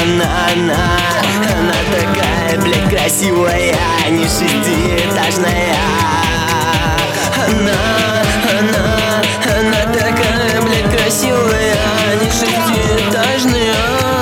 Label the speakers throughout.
Speaker 1: Она такая, блядь, красивая, не шестиэтажная. Она такая, блядь, красивая, не шестиэтажная.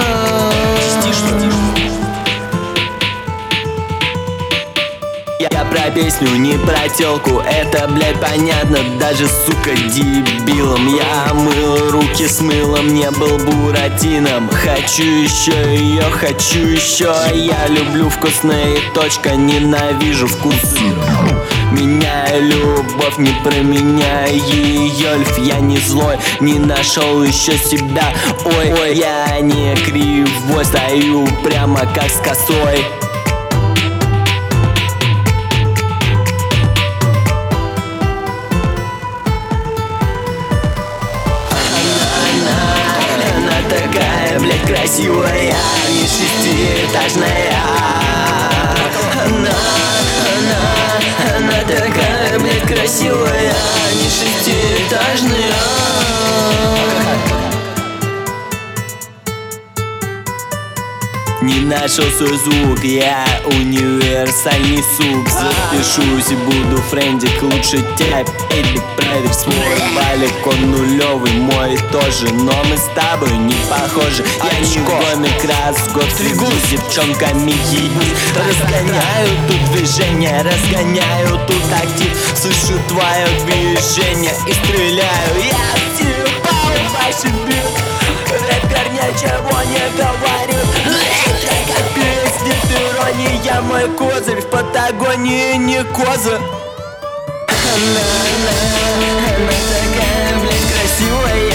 Speaker 1: Я про песню, не про тёлку, это, блядь, понятно даже, сука, дебилом. Я мыл руки с мылом, не был буратином. Хочу еще ее, хочу еще. Я люблю вкусные, точка, ненавижу вкус. Меняю любовь, не променяю ее. Льф, я не злой, не нашел еще себя. Ой, я не кривой, стою прямо как с косой. Такая, блядь, красивая, не шестиэтажная. Она такая, блядь, красивая, не шестиэтажная. Не нашел свой звук, я универсальный сук. Запишусь и буду френдик, лучше тебя, Эдди, проверь свой балик, он нулевый, мой тоже. Но мы с тобой не похожи, я не гомик, раз в год фигу с девчонками единиц. Разгоняю тут движение, разгоняю тут актив. Слышу твое движение и стреляю. Я съебал ваши бит, рэп горнячего не говорю. Я мой козырь, в Патагонии не коза. Она такая, блядь, красивая.